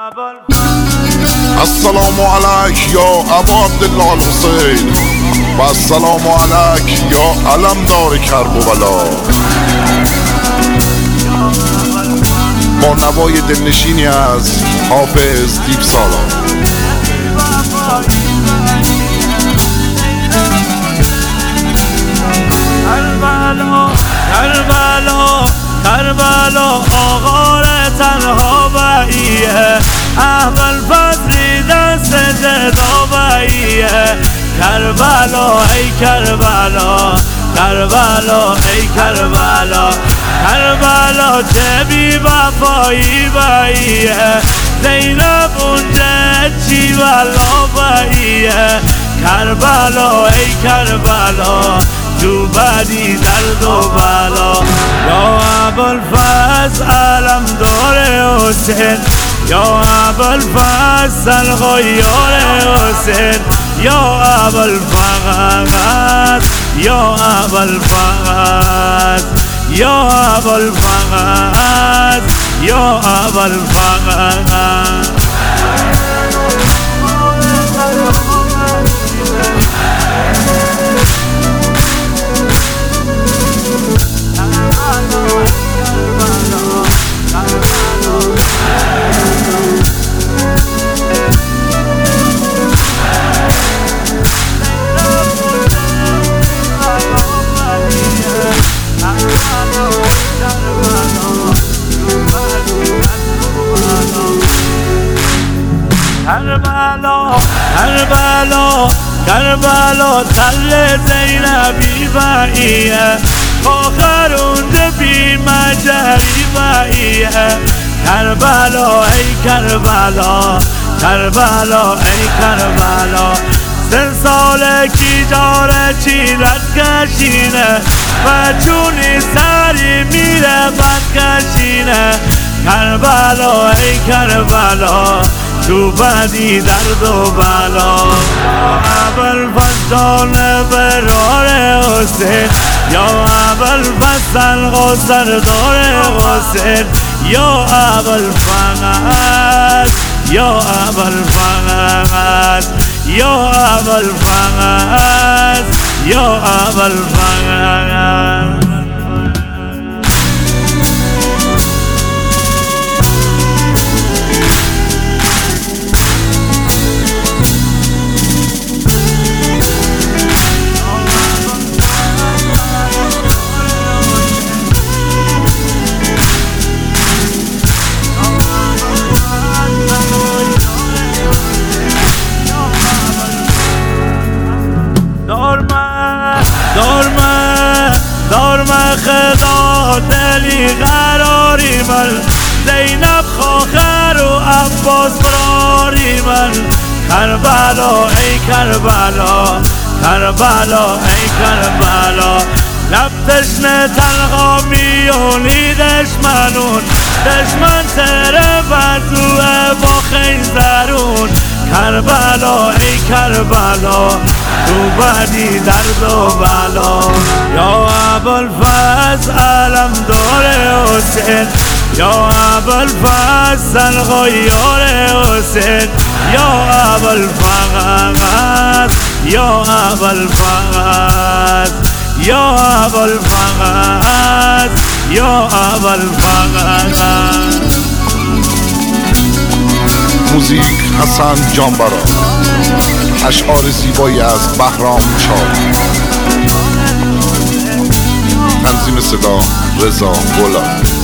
السلام علیک یا ابا عبدالله الحسین و السلام علیک یا علمدار کرب و بلا. با نوای دلنشینی از حافظ دیپسالار. کربلا آغار تنها باییه، احمل فضلی دست جدا باییه. کربلا ای کربلا، کربلا ای کربلا، کربلا چه بی وفایی باییه. زینب اونجا چی بلا باییه. کربلا ای کربلا، تو بدی درد و بلا. یا ابوالفضل علمدار حسین، یا ابوالفضل غیار حسین، یا ابوالفضل، یا ابوالفضل، یا ابوالفضل، یا ابوالفضل. کربلا کربلا کربلا تل زینبی باییه، آخر اونجا بی مجری باییه. کربلا ای کربلا، کربلا ای کربلا. 3 ساله کی جاره چیرت کشینه و چونی سری میره بد کشینه. کربلا ای کربلا، تو بدی درد و بلا. یا ابوالفضل برار حسین، یا ابوالفضل سردار حسین، یا ابوالفضل، یا ابوالفضل، یا ابوالفضل، یا ابوالفضل. دار من خدا دلی قراری من، زینب خواهر و عباس براری من. کربلا ای کربلا، کربلا ای کربلا. لب تشنه تلقا میونی دشمنون، دشمن تره بزوه با خیزرون. کربلا ای کربلا، تو بدی درد و بلا. یا ابوالفضل علمدار حسین، یا ابوالفضل غیار حسین، یا ابوالفضل، یا ابوالفضل، یا ابوالفضل، یا ابوالفضل. موزیک حسن جانبرا، اشعار زیبایی از بهرام چار، تنظیم صدا رضا بولان.